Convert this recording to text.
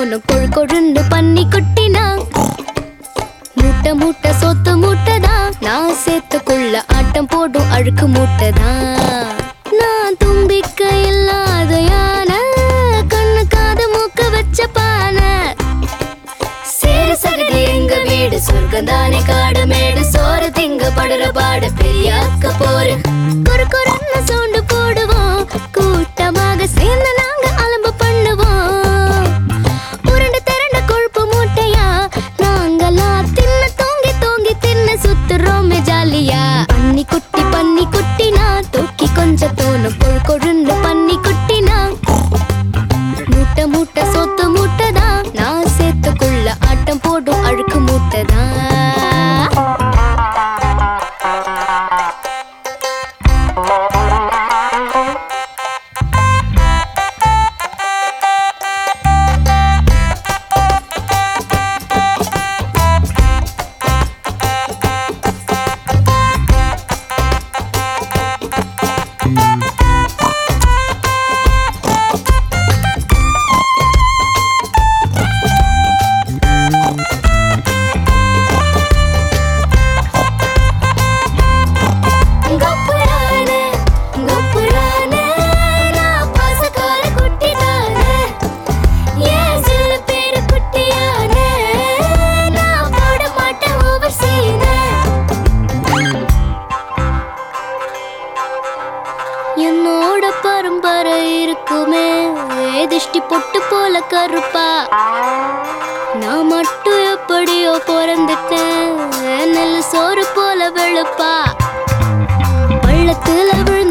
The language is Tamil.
தோணும் கொழு கொழுன்னு பன்னி குட்டினா மூட்டை மூட்டை சொத்து மூட்டைதான் நான் சேர்த்துக்குள்ள ஆட்டம் போடும் அழுக்கு மூட்டைதான் நான் தும்பிக்க இல்லாத யானை கண்ணு காது மூக்க வச்ச பானை சேரு சகதி எங்க வீடு சொர்க்கந்தானே காடு மேடு சோறு திங்க படுற பாடு பெரியாக்க போரு குறு குறுன்னு சோண்டு போடுவோம் கூட்டமாக சேர்ந்து நாங்க அலம்பு பண்ணுவோம் உருண்டு திரண்ட கொழுப்பு மூட்டையா நாங்களா தின்ன தூங்கி தூங்கி தின்ன சுத்துறோமே ஜாலியா பன்னி குட்டினா தூக்கி கொஞ்சம் தோணும் கொழு கொழுன்னு பன்னி குட்டினா மூட்டை மூட்டை சொத்து மூட்டைதான் நான் சேர்த்துக்குள்ள ஆட்டம் போடும் அழுக்கு மூட்டைதான் என்னோட பரம்பரை இருக்குமே திஷ்டி பொட்டு போல கருப்பா நான் மட்டும் எப்படியோ பிறந்துட்டேன் நெல் சோறு போல வெளுப்பா பள்ளத்துல